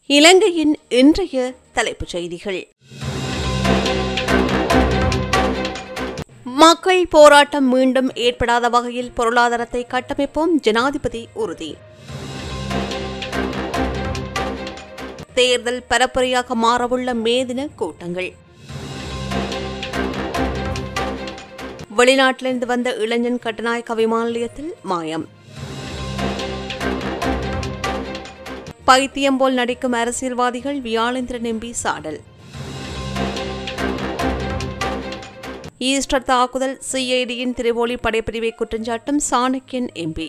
இலங்கையின் இன்றைய தலைப்புச் செய்திகள். மக்கள் போராட்டம் மீண்டும் ஏற்படாத வகையில் பொருளாதாரத்தை கட்டமைப்போம், ஜனாதிபதி உறுதி. தேர்தல் பரப்புரையாக மாறவுள்ள மே தின கூட்டங்கள். வெளிநாட்டிலிருந்து வந்த இளைஞன் கட்டுநாயக்க விமான நிலையத்தில் மாயம். பைத்தியம் போல் நடிக்கும் அரசியல்வாதிகள், வியாழேந்திரன் எம்பி சாடல். ஈஸ்டர் தாக்குதல் சிஐடியின் திரிவோலி படைப்பிரிவை குற்றஞ்சாட்டும் சாணக்கியன் எம்பி.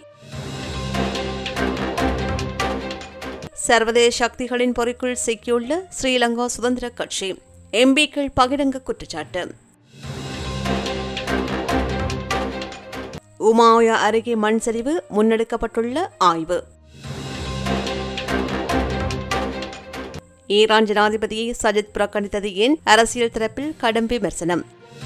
சர்வதேச சக்திகளின் பொறிக்குள் சிக்கியுள்ள ஸ்ரீலங்கா சுதந்திர கட்சி, எம்பிக்கள் பகிரங்க குற்றச்சாட்டு. உமாயா அருகே மண் சரிவு, முன்னெடுக்கப்பட்டுள்ள ஆய்வு. ஈரான் ஜனாதிபதியை சஜித் புறக்கணித்தது ஏன்? அரசியல் தரப்பில் கடும் விமர்சனம்.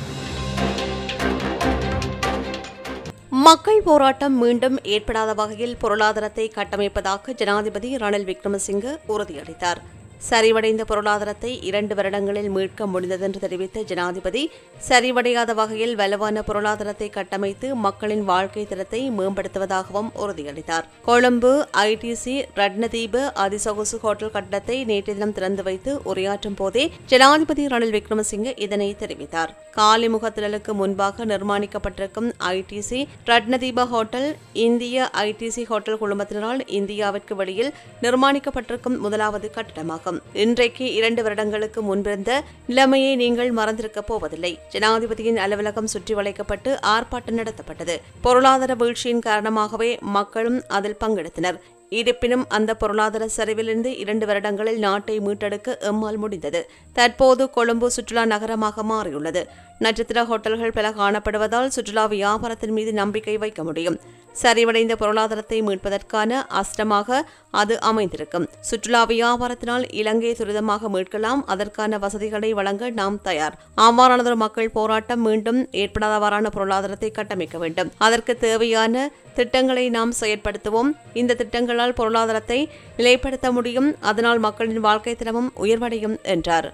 மக்கள் போராட்டம் மீண்டும் ஏற்படாத வகையில் பொருளாதாரத்தை கட்டமைப்பதாக ஜனாதிபதி ரணில் விக்ரமசிங்கே உறுதியளித்தார். சரிவடைந்த பொருளாதாரத்தை 2 வருடங்களில் மீட்க முடிந்ததென்று தெரிவித்த ஜனாதிபதி, சரிவடையாத வகையில் வலுவான பொருளாதாரத்தை கட்டமைத்து மக்களின் வாழ்க்கை தரத்தை மேம்படுத்துவதாகவும் உறுதியளித்தார். கொழும்பு ஐடிசி ரட்னதீப அதிசொகுசு ஹோட்டல் கட்டடத்தை நேற்று தினம் திறந்து வைத்து உரையாற்றும் போதே ஜனாதிபதி ரணில் விக்ரமசிங்கே இதனை தெரிவித்தார். காலிமுகத்திடலுக்கு முன்பாக நிர்மாணிக்கப்பட்டிருக்கும் ஐடிசி ரட்னதீப ஹோட்டல் இந்திய ஐடிசி ஹோட்டல் குழுமத்தினரால் இந்தியாவிற்கு வெளியில் நிர்மாணிக்கப்பட்டிருக்கும் முதலாவது கட்டடமாகும். இன்றைக்கு 2 வருடங்களுக்கு முன்பிருந்த நிலைமையை நீங்கள் மறந்திருக்கப் போவதில்லை. ஜனாதிபதியின் அலுவலகம் சுற்றி வளைக்கப்பட்டு ஆர்ப்பாட்டம் நடத்தப்பட்டது. பொருளாதார வீழ்ச்சியின் காரணமாகவே மக்களும் அதில் பங்கெடுத்தனர். இருப்பினும் அந்த பொருளாதார சரிவிலிருந்து 2 வருடங்களில் நாட்டை மீட்டெடுக்க எம்மால் முடிந்தது. தற்போது கொழும்பு சுற்றுலா நகரமாக மாறியுள்ளது. நட்சத்திர ஹோட்டல்கள் பல காணப்படுவதால் சுற்றுலா வியாபாரத்தின் மீது நம்பிக்கை வைக்க முடியும். சரிவடைந்த பொருளாதாரத்தை மீட்பதற்கான அஸ்திரமாக அது அமைந்திருக்கும். சுற்றுலா வியாபாரத்தினால் இலங்கையை துரிதமாக மீட்கலாம். அதற்கான வசதிகளை வழங்க நாம் தயார். அவ்வாறானதொரு மக்கள் போராட்டம் மீண்டும் ஏற்படாதவாறான பொருளாதாரத்தை கட்டமைக்க வேண்டும். அதற்கு தேவையான திட்டங்களை நாம் செயற்படுத்துவோம். இந்த திட்டங்களால் பொருளாதாரத்தை நிலைப்படுத்த முடியும். அதனால் மக்களின் வாழ்க்கை தரமும் உயர்வடையும் என்றார்.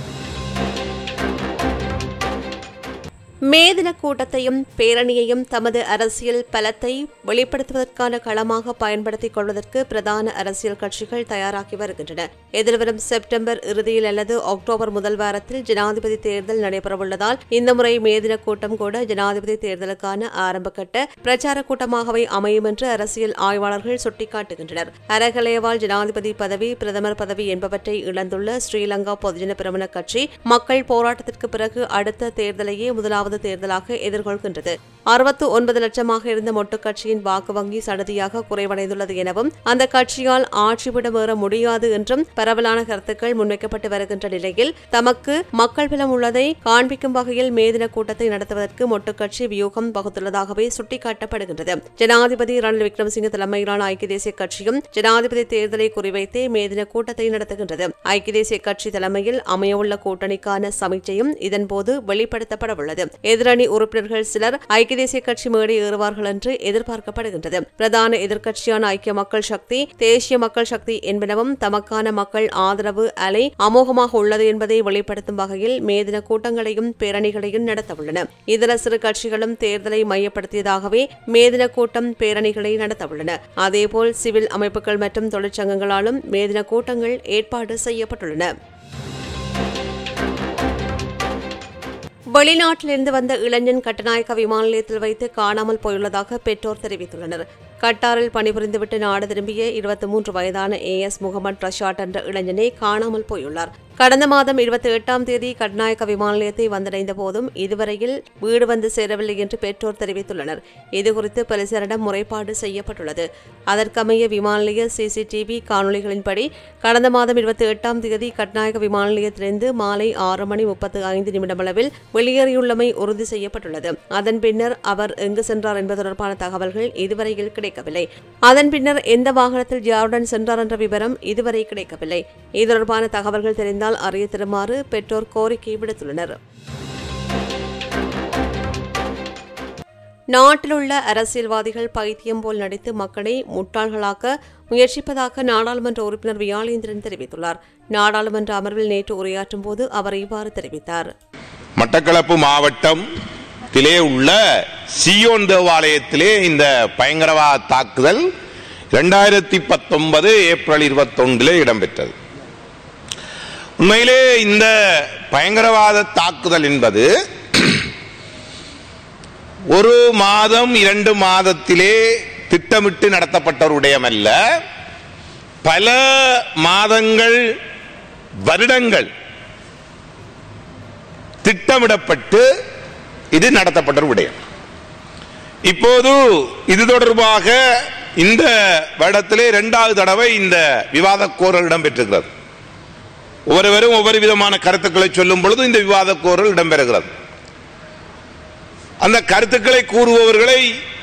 மே தின கூட்டத்தையும் பேரணியையும் தமது அரசியல் பலத்தை வெளிப்படுத்துவதற்கான களமாக பயன்படுத்திக் கொள்வதற்கு பிரதான அரசியல் கட்சிகள் தயாராகி வருகின்றன. எதிர்வரும் செப்டம்பர் இறுதியில் அல்லது அக்டோபர் முதல் வாரத்தில் ஜனாதிபதி தேர்தல் நடைபெறவுள்ளதால் இந்த முறை மே தின கூட்டம் கூட ஜனாதிபதி தேர்தலுக்கான ஆரம்பகட்ட பிரச்சார கூட்டமாகவே அமையும் என்று அரசியல் ஆய்வாளர்கள் சுட்டிக்காட்டுகின்றனர். அரகலேவால் ஜனாதிபதி பதவி, பிரதமர் பதவி என்பவற்றை இழந்துள்ள ஸ்ரீலங்கா பொதுஜன பெரமுன கட்சி மக்கள் போராட்டத்திற்கு பிறகு அடுத்த தேர்தலையே முதலாவது தேர்தலாக எதிர்கொள்கின்றது. 69 லட்சமாக இருந்த மொட்டு கட்சியின் வாக்கு வங்கி சடதியாக குறைவடைந்துள்ளது எனவும் அந்த கட்சியால் ஆட்சிவிடமேற முடியாது என்றும் பரவலான கருத்துக்கள் முன்வைக்கப்பட்டு வருகின்ற நிலையில் தமக்கு மக்கள் பலம் உள்ளதை காண்பிக்கும் வகையில் மே தின கூட்டத்தை நடத்துவதற்கு மொட்டு கட்சி வியூகம் வகுத்துள்ளதாகவே சுட்டிக்காட்டப்படுகின்றது. ஜனாதிபதி ரணில் விக்ரமசிங்கே தலைமையிலான ஐக்கிய தேசிய கட்சியும் ஜனாதிபதி தேர்தலை குறிவைத்தே மே தின கூட்டத்தை நடத்துகின்றது. ஐக்கிய தேசிய கட்சி தலைமையில் அமையவுள்ள கூட்டணிக்கான சமீட்சையும் இதன்போது வெளிப்படுத்தப்பட உள்ளது. எதிரணி உறுப்பினர்கள் சிலர் ஐக்கிய தேசிய கட்சி மேடை ஏறுவார்கள் என்று எதிர்பார்க்கப்படுகின்றது. பிரதான எதிர்க்கட்சியான ஐக்கிய மக்கள் சக்தி, தேசிய மக்கள் சக்தி என்பனவும் தமக்கான மக்கள் ஆதரவு அலை அமோகமாக உள்ளது என்பதை வெளிப்படுத்தும் வகையில் மே தின கூட்டங்களையும் பேரணிகளையும் நடத்தவுள்ளன. இதர சிறு கட்சிகளும் தேர்தலை மையப்படுத்தியதாகவே மே தின கூட்டம் பேரணிகளை நடத்தவுள்ளன. அதேபோல் சிவில் அமைப்புகள் மற்றும் தொழிற்சங்கங்களாலும் மே தின கூட்டங்கள் ஏற்பாடு செய்யப்பட்டுள்ளன. வெளிநாட்டிலிருந்து வந்த இளைஞன் கட்டுநாயக்க விமான நிலையத்தில் வைத்து காணாமல் போயுள்ளதாக பெற்றோர் தெரிவித்துள்ளனர். கட்டாரில் பணிபுரிந்துவிட்டு நாடு திரும்பிய 23 வயதான AS முகமது ரஷாட் என்ற இளைஞனே காணாமல் போயுள்ளார். கடந்த மாதம் 28ஆம் தேதி கட்டுநாயக்க விமான நிலையத்தை வந்தடைந்த போதும் இதுவரையில் வீடு வந்து சேரவில்லை என்று பெற்றோர் தெரிவித்துள்ளனர். இதுகுறித்து போலீசாரிடம் முறைப்பாடு செய்யப்பட்டுள்ளது. அதற்கமைய விமான நிலைய CCTV காணொலிகளின்படி கடந்த மாதம் 28ஆம் தேதி கட்டுநாயக்க விமான நிலையத்திலிருந்து மாலை 6:35 அளவில் வெளியேறியுள்ளமை உறுதி செய்யப்பட்டுள்ளது. அதன் பின்னர் அவர் எங்கு சென்றார் என்பது தொடர்பான தகவல்கள் இதுவரையில் கிடைக்கவில்லை. அதன் பின்னர் எந்த வாகனத்தில் யாருடன் சென்றார் என்ற விவரம் இதுவரை கிடைக்கவில்லை. இது தொடர்பான தகவல்கள் தெரிந்தால் அறிய தருமாறு பெற்றோர் கோரிக்கை விடுத்துள்ளனர். நாட்டிலுள்ள அரசியல்வாதிகள் பைத்தியம் போல் நடித்து மக்களை முட்டாள்களாக்க முயற்சிப்பதாக நாடாளுமன்ற உறுப்பினர் வியாளேந்திரன் தெரிவித்துள்ளார். நாடாளுமன்ற அமர்வில் நேற்று உரையாற்றும் போது அவர் இவ்வாறு தெரிவித்தார். மட்டக்களப்பு மாவட்டத்திலே உள்ள சியோன் தேவாலயத்திலே இந்த பயங்கரவாத தாக்குதல் 2019 ஏப்ரல் 21 இடம்பெற்றது. உண்மையிலே இந்த பயங்கரவாத தாக்குதல் என்பது ஒரு மாதம் 2 மாதத்திலே திட்டமிட்டு நடத்தப்பட்ட ஒரு விடயமல்ல. பல மாதங்கள், வருடங்கள் திட்டமிடப்பட்டு இது நடத்தப்பட்ட ஒரு விடயம். இப்போது இது தொடர்பாக இந்த வருடத்திலே 2வது தடவை இந்த விவாத கோரல் இடம்பெற்றிருக்கிறது. ஒவ்வொருவரும் ஒவ்வொரு விதமான கருத்துக்களை சொல்லும் பொழுது இந்த விவாத கோரல் இடம்பெறுகிறது. அந்த கருத்துக்களை கூறுபவர்களை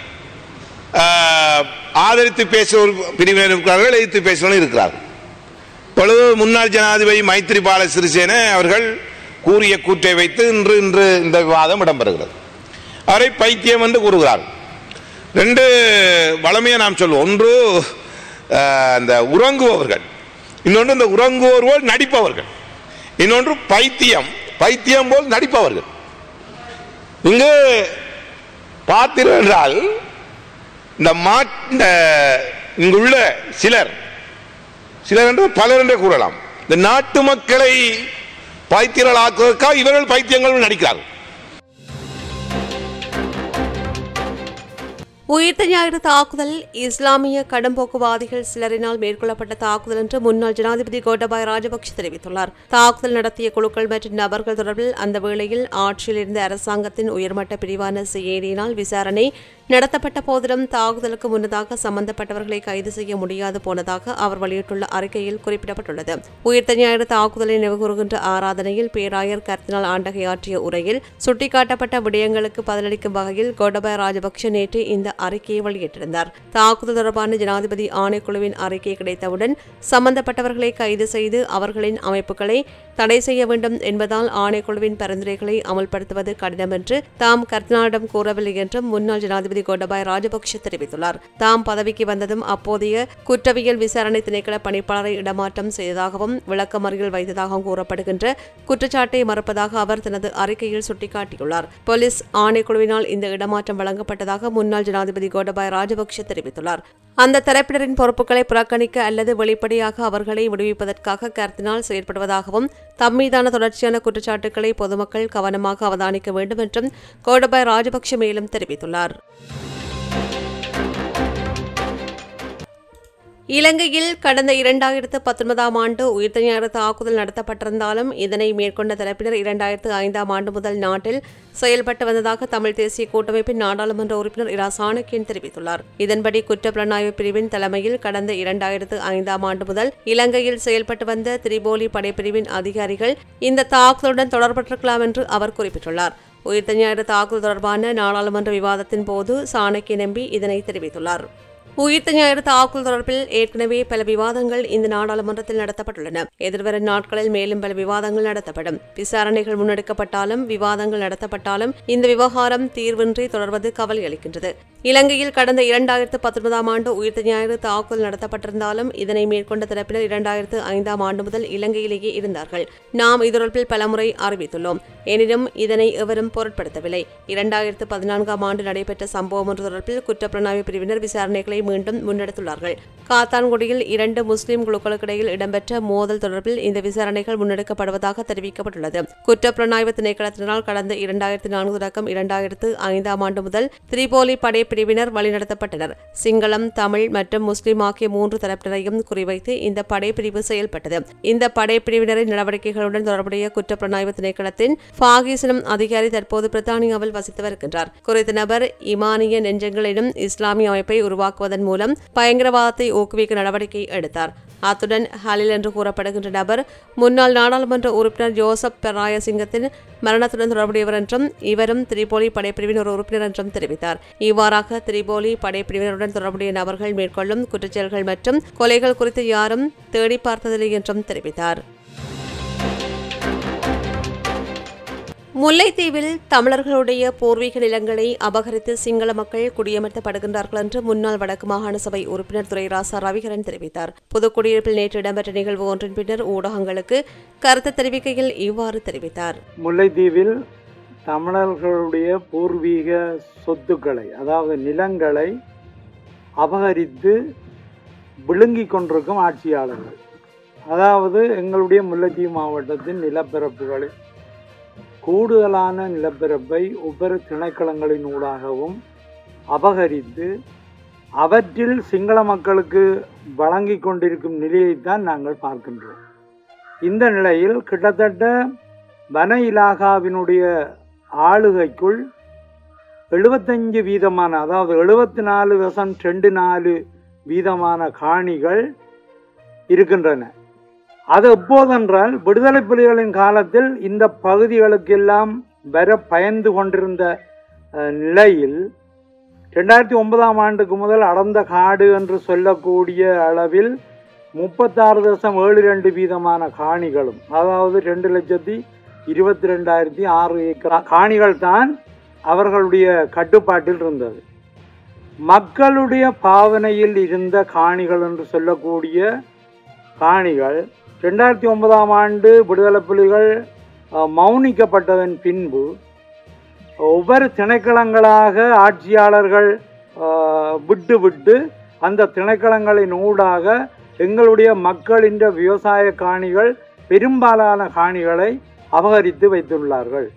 ஆதரித்து பேசுவோர் பிரிவினர் இருக்கிறார்கள், எதிர்த்து பேசுவர்கள் இருக்கிறார்கள். இப்பொழுது முன்னாள் ஜனாதிபதி மைத்ரிபால சிறிசேன அவர்கள் கூறிய கூற்றை வைத்து இன்று இந்த விவாதம் இடம்பெறுகிறது. அவரை பைத்தியம் என்று கூறுகிறார்கள். 2 வளமையை நாம் சொல்லுவோம். ஒன்று அந்த உறங்குபவர்கள், இன்னொன்று இந்த உறங்குவோர் போல் நடிப்பவர்கள், இன்னொன்று பைத்தியம் போல் நடிப்பவர்கள். இங்கு பார்த்தீர்கள் என்றால் இந்த இங்குள்ள சிலர் என்று பலர் என்றே கூறலாம், இந்த நாட்டு மக்களை பைத்தியர்களாக்குவதற்காக இவர்கள் பைத்தியங்கள் நடிக்கிறார்கள். உயிர்த்த ஞாயிறு தாக்குதல் இஸ்லாமிய கடும்போக்குவாதிகள் சிலரினால் மேற்கொள்ளப்பட்ட தாக்குதல் என்று முன்னாள் ஜனாதிபதி கோட்டபாய ராஜபக்ஷ தெரிவித்துள்ளார். தாக்குதல் நடத்திய குழுக்கள் மற்றும் நபர்கள் தொடர்பில் அந்த வேளையில் ஆட்சியில் இருந்த அரசாங்கத்தின் உயர்மட்ட பிரிவான சிஐடியினால் விசாரணை நடத்தப்பட்ட போதிலும் தாக்குதலுக்கு முன்னதாக சம்பந்தப்பட்டவர்களை கைது செய்ய முடியாது போனதாக அவர் வெளியிட்டுள்ள அறிக்கையில் குறிப்பிடப்பட்டுள்ளது. உயிர்த்த ஞாயிறு தாக்குதலை நினைவுகூறுகின்ற ஆராதனையில் பேராயர் கர்தினால் ஆண்டகை ஆற்றிய உரையில் சுட்டிக்காட்டப்பட்ட விடயங்களுக்கு பதிலளிக்கும் வகையில் கோட்டபாய ராஜபக்ஷ நேற்று இந்த அறிக்கையை வெளியிட்டிருந்தார். தாக்குதல் தொடர்பான ஜனாதிபதி ஆணைக்குழுவின் அறிக்கை கிடைத்தவுடன் சம்பந்தப்பட்டவர்களை கைது செய்து அவர்களின் அமைப்புகளை தடை செய்ய வேண்டும் என்பதால் ஆணைக்குழுவின் பரிந்துரைகளை அமல்படுத்துவது கடினம் என்று தாம் கர்தினாலிடம் கூறவில்லை என்றும் முன்னாள் ஜனாதிபதி கோட்டபாய ராஜபக்ஷ தெரிவித்துள்ளார். தாம் பதவிக்கு வந்ததும் அப்போதைய குற்றவியல் விசாரணை திணைக்கள பணிப்பாளரை இடமாற்றம் செய்ததாகவும் விளக்கமறியல் வைத்ததாகவும் கூறப்படுகின்ற குற்றச்சாட்டை மறுப்பதாக அவர் தனது அறிக்கையில் சுட்டிக்காட்டியுள்ளார். போலீஸ் ஆணைக்குழுவினால் இந்த இடமாற்றம் வழங்கப்பட்டதாக முன்னாள் ஜனாதிபதி கோட்டபாய ராஜபக்ஷ தெரிவித்துள்ளார். அந்த தரப்பினரின் பொறுப்புகளை புறக்கணிக்க அல்லது வெளிப்படையாக அவர்களை விடுவிப்பதற்காக கர்தினால் செயற்படுவதாகவும் தம்மீதான தொடர்ச்சியான குற்றச்சாட்டுக்களை பொதுமக்கள் கவனமாக அவதானிக்க வேண்டும் என்றும் கோட்டபாய ராஜபக்ஷ மேலும் தெரிவித்துள்ளார். இலங்கையில் கடந்த 2019 ஆண்டு உயிர்த்த ஞாயிறு தாக்குதல் நடத்தப்பட்டிருந்தாலும் இதனை மேற்கொண்ட தரப்பினர் 2005 ஆண்டு முதல் நாட்டில் செயல்பட்டு வந்ததாக தமிழ் தேசிய கூட்டமைப்பின் நாடாளுமன்ற உறுப்பினர் இரா சாணக்கியன் தெரிவித்துள்ளார். இதன்படி குற்றப்புலனாய்வு பிரிவின் தலைமையில் கடந்த 2005 ஆண்டு முதல் இலங்கையில் செயல்பட்டு வந்த திரிபோலி படைப்பிரிவின் அதிகாரிகள் இந்த தாக்குதலுடன் தொடர்பட்டிருக்கலாம் என்று அவர் குறிப்பிட்டுள்ளார். உயிர்த்த ஞாயிறு தாக்குதல் தொடர்பான நாடாளுமன்ற விவாதத்தின் போது சாணக்கியன் எம்பி இதனை தெரிவித்துள்ளார். உயிர்த்த ஞாயிறு தாக்குதல் தொடர்பில் ஏற்கனவே பல விவாதங்கள் இந்த நாடாளுமன்றத்தில் நடத்தப்பட்டுள்ளன. எதிர்வரும் நாட்களில் மேலும் பல விவாதங்கள் நடத்தப்படும். விசாரணைகள் முன்னெடுக்கப்பட்டாலும் விவாதங்கள் நடத்தப்பட்டாலும் இந்த விவகாரம் தீர்வின்றி தொடர்வது கவலை அளிக்கின்றது. இலங்கையில் கடந்த 2019 ஆண்டு உயிர்த்த ஞாயிறு தாக்குதல் நடத்தப்பட்டிருந்தாலும் இதனை மேற்கொண்ட தரப்பினர் 2005 ஆண்டு முதல் இலங்கையிலேயே இருந்தார்கள். நாம் இது தொடர்பில் பலமுறை அறிவித்துள்ளோம். எனினும் இதனை எவரும் பொருட்படுத்தவில்லை. 2014 ஆண்டு நடைபெற்ற சம்பவம் ஒன்று தொடர்பில் குற்றப்புலனாய்வு பிரிவினர் விசாரணைகளை மீண்டும் முன்னெடுத்துள்ளார்கள். காத்தான்குடியில் 2 முஸ்லிம் குழுக்களுக்கிடையில் இடம்பெற்ற மோதல் தொடர்பில் இந்த விசாரணைகள் முன்னெடுக்கப்படுவதாக தெரிவிக்கப்பட்டுள்ளது. குற்றப்புலனாய்வு திணைக்களத்தினால் கடந்த 2004 தொடக்கம் 2005 ஆண்டு முதல் திரிபோலி படைப்பிரிவினர் வழிநடத்தப்பட்டனர். சிங்களம், தமிழ் மற்றும் முஸ்லிம் ஆகிய 3 தரப்பினரையும் குறிவைத்து இந்த படைப்பிரிவு செயல்பட்டது. இந்த படைப்பிரிவினரின் நடவடிக்கைகளுடன் தொடர்புடைய குற்றப்புலனாய்வு திணைக்களத்தின் பாகிசனம் அதிகாரி தற்போது பிரித்தானியாவில் வசித்து வருகின்றார். குறித்த நபர் இமானிய நெஞ்சங்கள் எனும் இஸ்லாமிய அமைப்பை உருவாக்குவதன் மூலம் பயங்கரவாதத்தை ஊக்குவிக்க நடவடிக்கை எடுத்தார். அத்துடன் ஹலில் என்று கூறப்படுகின்ற நபர் முன்னாள் நாடாளுமன்ற உறுப்பினர் ஜோசப் பெராயசிங்கத்தின் மரணத்துடன் தொடர்புடையவர் என்றும் இவரும் திரிபோலி படைப்பிரிவின் ஒரு உறுப்பினர் என்றும் தெரிவித்தார். இவ்வாறாக திரிபோலி படைப்பிரிவினருடன் தொடர்புடைய நபர்கள் மேற்கொள்ளும் குற்றச்செயல்கள் மற்றும் கொலைகள் குறித்து யாரும் தேடி பார்த்ததில்லை என்றும் தெரிவித்தார். முல்லைத்தீவில் தமிழர்களுடைய பூர்வீக நிலங்களை அபகரித்து சிங்கள மக்கள் குடியமர்த்தப்படுகின்றார்கள் என்று முன்னாள் வடக்கு மாகாண சபை உறுப்பினர் துரைராசா ரவிகரன் தெரிவித்தார். புதுக்குடியிருப்பில் நேற்று இடம்பெற்ற நிகழ்வு ஒன்றின் பின்னர் ஊடகங்களுக்கு கருத்து தெரிவிக்கையில் இவ்வாறு தெரிவித்தார். முல்லைத்தீவில் தமிழர்களுடைய பூர்வீக சொத்துக்களை, அதாவது நிலங்களை அபகரித்து விழுங்கிக் கொண்டிருக்கும் ஆட்சியாளர்கள், அதாவது எங்களுடைய முல்லைத்தீவு மாவட்டத்தின் நிலப்பரப்புகளில் கூடுதலான நிலப்பரப்பை ஒவ்வொரு திணைக்களங்களின் ஊடாகவும் அபகரித்து அவற்றில் சிங்கள மக்களுக்கு வழங்கி கொண்டிருக்கும் நிலையைத்தான் நாங்கள் பார்க்கின்றோம். இந்த நிலையில் கிட்டத்தட்ட வன இலாகாவினுடைய ஆளுகைக்குள் 75% அதாவது 74.24% காணிகள் இருக்கின்றன. அது எப்போதென்றால் விடுதலை புலிகளின் காலத்தில் இந்த பகுதிகளுக்கெல்லாம் வர பயந்து கொண்டிருந்த நிலையில் 2009ஆம் ஆண்டுக்கு முதல் அடர்ந்த காடு என்று சொல்லக்கூடிய அளவில் 36.72% காணிகளும், அதாவது 2,22,600 ஏக்கர் காணிகள் தான் அவர்களுடைய கட்டுப்பாட்டில் இருந்தது. மக்களுடைய பாவனையில் இருந்த காணிகள் என்று சொல்லக்கூடிய காணிகள் 2009ஆம் ஆண்டு விடுதலை புலிகள் மௌனிக்கப்பட்டதன் பின்பு ஒவ்வொரு திணைக்களங்களாக ஆட்சியாளர்கள் விட்டு அந்த திணைக்களங்களின் ஊடாக எங்களுடைய மக்களின் விவசாய காணிகள் பெரும்பாலான காணிகளை அபகரித்து வைத்துள்ளார்கள்.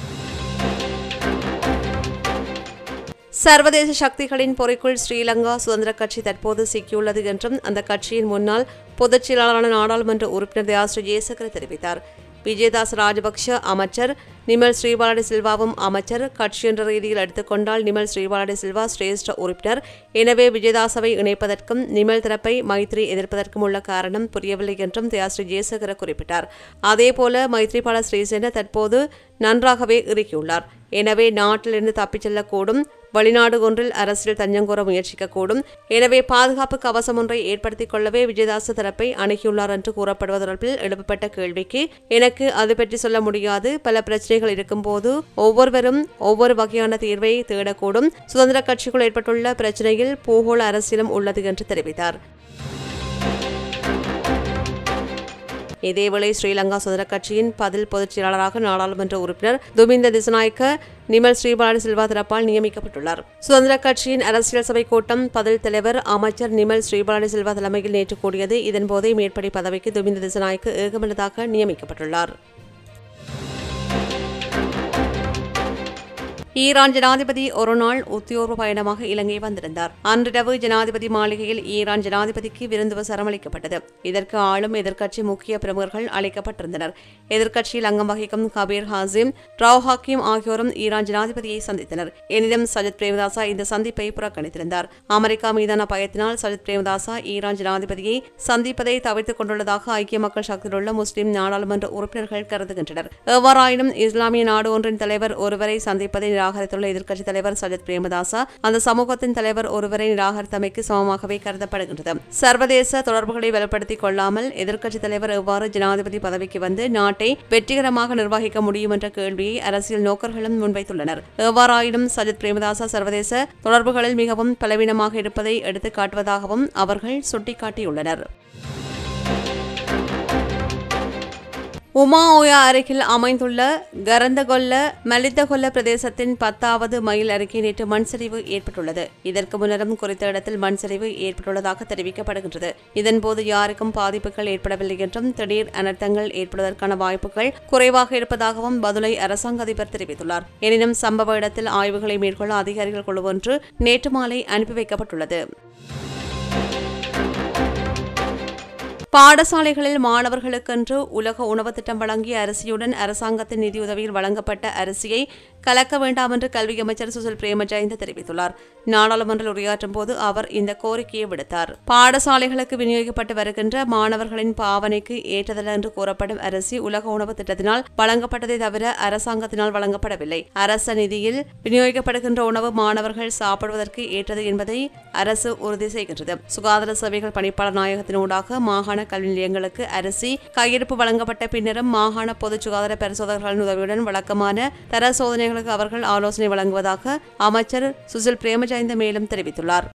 சர்வதேச சக்திகளின் பொறைக்குள் ஸ்ரீலங்கா சுதந்திர கட்சி தற்போது சிக்கியுள்ளது என்றும் அந்த கட்சியின் முன்னாள் பொதுச் செயலாளரான நாடாளுமன்ற உறுப்பினர் தயாஸ்ரீ ஜெயசேகர தெரிவித்தார். விஜயதாஸ் ராஜபக்ஷ அமைச்சர், நிமல் ஸ்ரீபாலடி சில்வாவும் அமைச்சர். கட்சி என்ற ரீதியில் எடுத்துக்கொண்டால் நிமல் ஸ்ரீபாலடி சில்வா சிரேஷ்ட உறுப்பினர். எனவே விஜயதாசவை இணைப்பதற்கும் நிமல் தரப்பை மைத்ரி எதிர்ப்பதற்கும் உள்ள காரணம் புரியவில்லை என்றும் தயாஸ்ரீ ஜெயசேகர குறிப்பிட்டார். அதேபோல மைத்ரிபால சிறிசேன தற்போது நன்றாகவே இறுக்கியுள்ளார். எனவே நாட்டிலிருந்து தப்பிச் செல்லக்கூடும், வெளிநாடு ஒன்றில் அரசியல் தஞ்சம் கோர முயற்சிக்கக்கூடும். எனவே பாதுகாப்பு கவசம் ஒன்றை ஏற்படுத்திக் கொள்ளவே விஜயதாச தரப்பை அணுகியுள்ளார் என்று கூறப்படுவது தொடர்பில் எழுப்பப்பட்ட கேள்விக்கு எனக்கு அது பற்றி சொல்ல முடியாது. பல பிரச்சனைகள் இருக்கும்போது ஒவ்வொருவரும் ஒவ்வொரு வகையான தீர்வை தேடக்கூடும். சுதந்திர கட்சிக்குள் ஏற்பட்டுள்ள பிரச்சனையில் பூகோள அரசியலும் உள்ளது என்று தெரிவித்தார். இதேவேளை ஸ்ரீலங்கா சுதந்திர கட்சியின் பதில் பொதுச் செயலாளராக நாடாளுமன்ற உறுப்பினர் துமிந்த திசநாயக்க நிமல் ஸ்ரீபாலடி சில்வா தரப்பால் நியமிக்கப்பட்டுள்ளார். சுதந்திர கட்சியின் அரசியல் சபை கூட்டம் பதில் தலைவர் அமைச்சர் நிமல் ஸ்ரீபாலடி சில்வா தலைமையில் நேற்று கூடியது. இதன்போதே மேற்படி பதவிக்கு துமிந்த திசநாயக்க ஏகமனதாக நியமிக்கப்பட்டுள்ளார். ஈரான் ஜனாதிபதி ஒருநாள் உத்தியோக பயணமாக இலங்கை வந்திருந்தார். அன்றிரவு ஜனாதிபதி மாளிகையில் ஈரான் ஜனாதிபதிக்கு விருந்துவசரம் அளிக்கப்பட்டது. இதற்கு ஆளும் எதிர்க்கட்சி முக்கிய பிரமுகர்கள் அழைக்கப்பட்டிருந்தனர். எதிர்க்கட்சியில் அங்கம் வகிக்கும் கபீர் ஹாசிம், ராவ் ஹக்கீம் ஆகியோரும் ஈரான் ஜனாதிபதியை சந்தித்தனர். எனினும் சஜித் பிரேமதாசா இந்த சந்திப்பை புறக்கணித்திருந்தார். அமெரிக்கா மீதான பயத்தினால் சஜித் பிரேமதாசா ஈரான் ஜனாதிபதியை சந்திப்பதை தவிர்த்துக் கொண்டுள்ளதாக ஐக்கிய மக்கள் சக்தியில் உள்ள முஸ்லிம் நாடாளுமன்ற உறுப்பினர்கள் கருதுகின்றனர். எவ்வாறாயினும் இஸ்லாமிய நாடு ஒன்றின் தலைவர் ஒருவரை சந்திப்பதை நிராகரித்துள்ள எதிர்க்கட்சித் தலைவர் சஜித் பிரேமதாசா அந்த சமூகத்தின் தலைவர் ஒருவரை நிராகரித்தமைக்கு சமமாகவே கருதப்படுகின்றது. சர்வதேச தொடர்புகளை வலுப்படுத்திக் கொள்ளாமல் எதிர்க்கட்சித் தலைவர் எவ்வாறு ஜனாதிபதி பதவிக்கு வந்து நாட்டை வெற்றிகரமாக நிர்வகிக்க முடியும் என்ற கேள்வியை அரசியல் நோக்கர்களும் முன்வைத்துள்ளனர். எவ்வாறாயினும் சஜித் பிரேமதாசா சர்வதேச தொடர்புகளில் மிகவும் பலவீனமாக இருப்பதை எடுத்துக் காட்டுவதாகவும் அவர்கள் சுட்டிக்காட்டியுள்ளனர். உமாஓயா அருகில் அமைந்துள்ள கரந்தகொல்ல மலித்தகொல்ல பிரதேசத்தின் 10வது மைல் அருகே நேற்று மண்சரிவு ஏற்பட்டுள்ளது. இதற்கு முன்னரும் குறித்த இடத்தில் மண்சரிவு ஏற்பட்டுள்ளதாக தெரிவிக்கப்படுகின்றது. இதன்போது யாருக்கும் பாதிப்புகள் ஏற்படவில்லை என்றும் திடீர் அனர்த்தங்கள் ஏற்படுவதற்கான வாய்ப்புகள் குறைவாக இருப்பதாகவும் பதுளை அரசாங்க அதிபர் தெரிவித்துள்ளார். எனினும் சம்பவ இடத்தில் ஆய்வுகளை மேற்கொள்ள அதிகாரிகள் குழு ஒன்று நேற்று மாலை அனுப்பி வைக்கப்பட்டுள்ளது. பாடசாலைகளில் மாணவர்களுக்கென்று உலக உணவு திட்டம் வழங்கிய அரிசியுடன் அரசாங்கத்தின் நிதியுதவியில் வழங்கப்பட்ட அரிசியை கலக்க வேண்டாம் என்று கல்வி அமைச்சர் சுசில் பிரேமஜயந்த தெரிவித்துள்ளார். நாடாளுமன்றில் உரையாற்றும் போது அவர் இந்த கோரிக்கையை விடுத்தார். பாடசாலைகளுக்கு விநியோகிக்கப்பட்டு வருகின்ற மாணவர்களின் பாவனைக்கு ஏற்றதல்ல என்று கூறப்படும் அரிசி உலக உணவு திட்டத்தினால் வழங்கப்பட்டதை தவிர அரசாங்கத்தினால் வழங்கப்படவில்லை. அரச நிதியில் விநியோகிக்கப்படுகின்ற உணவு மாணவர்கள் சாப்பிடுவதற்கு ஏற்றது என்பதை அரசு உறுதி செய்கின்றது. சுகாதார சேவைகள் பணிப்பாளர் நாயகத்தினூடாக மாகாண கல்வி நிலையங்களுக்கு அரிசி கையிருப்பு வழங்கப்பட்ட பின்னரும் மாகாண பொது சுகாதார பரிசோதகர்களின் உதவியுடன் வழக்கமான தர சோதனைகளுக்கு அவர்கள் ஆலோசனை வழங்குவதாக அமைச்சர் சுசில் பிரேமஜயந்த மேலும் தெரிவித்துள்ளார்.